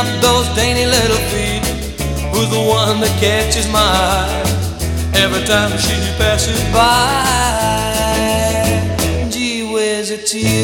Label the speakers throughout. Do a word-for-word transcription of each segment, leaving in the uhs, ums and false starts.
Speaker 1: up those dainty little feet. Who's the one that catches my eye every time she passes by? Gee whiz, it's you.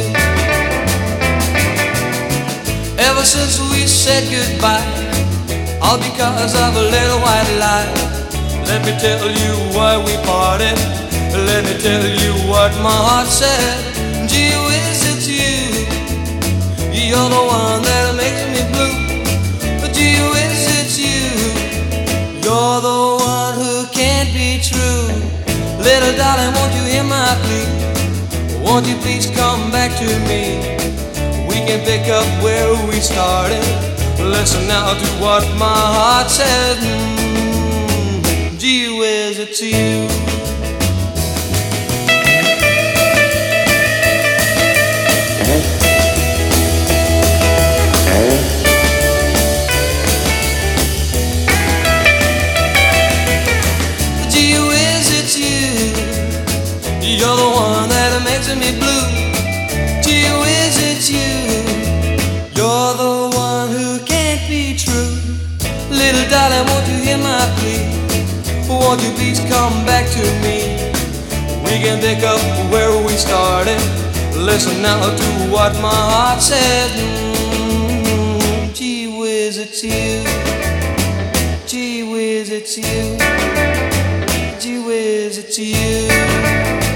Speaker 1: Ever since we said goodbye, all because of a little white lie. Let me tell you why we parted. Let me tell you what my heart said. Gee whiz, it's you. You're the one that makes me blue. Gee whiz, it's you. You're the one who can't be true. Little darling, won't you hear my plea? Won't you please come back to me? We can pick up where we started. Listen now to what my heart says. mm, Gee whiz, it's you. Gee whiz, it's you. You're the one that makes me blue. Gee whiz, it's you. You're the one who can't be true. Little darling, won't you hear my plea? Won't you please come back to me? We can pick up where we started. Listen now to what my heart says. mm, Gee whiz, it's you. Gee whiz, it's you. Gee whiz, it's you.